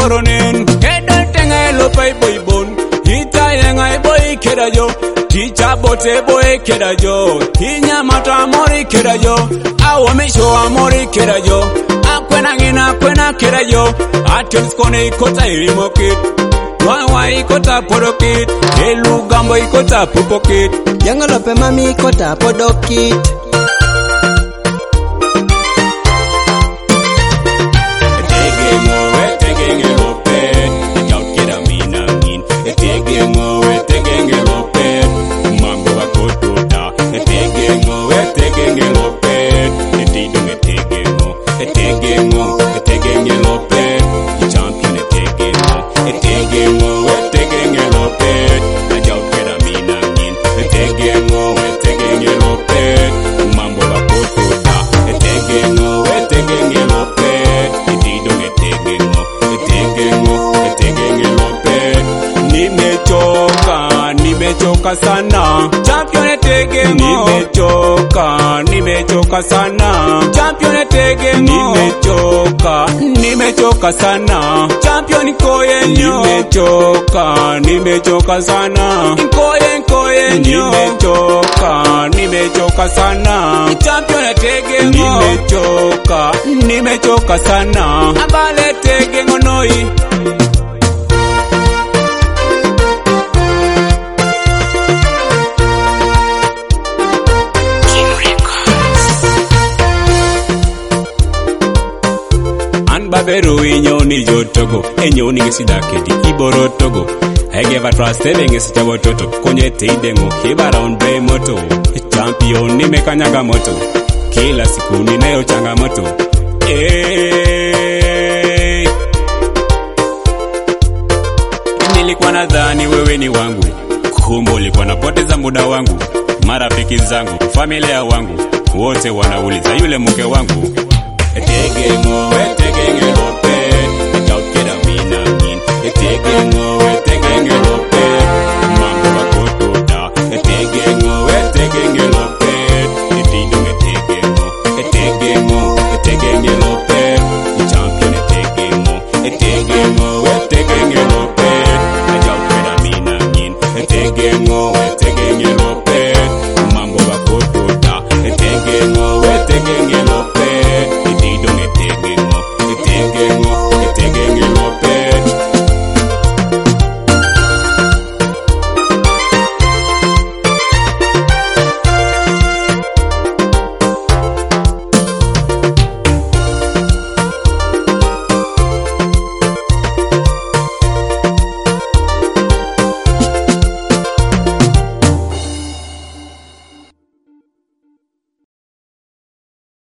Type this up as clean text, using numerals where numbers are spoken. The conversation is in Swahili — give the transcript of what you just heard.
toronen Kedo tenga elo pai boy bon Hita yenga boy kedajo Ticha bote boy kedajo Hinya mata mori kedajo Awamisho amori kedajo Akwena ngina kwena kedajo Atem skone ikota irimokit Wawa ikota podokit Elu gambo ikota pupokit Yangolope mami ikota podokit Nimechoka sana champion tegemo nimechoka sana champion tegemo nimechoka sana champion koyenyo nimechoka sana koyenyo nimechoka sana champion tegemo nimechoka sana abale tegemo noi Baberu inyoni jotogo enyoni gesidakedi iboro togo Hegeva trust evenge sitawototo konye teidemo hibara onbe moto champion nimekanyaga moto kila siku ninayo changamoto Nilikuwa nadhani wewe ni wangu kumbe ulikuwa napoteza muda wangu marafiki zangu familia wangu wote wanauliza yule mke wangu tegemo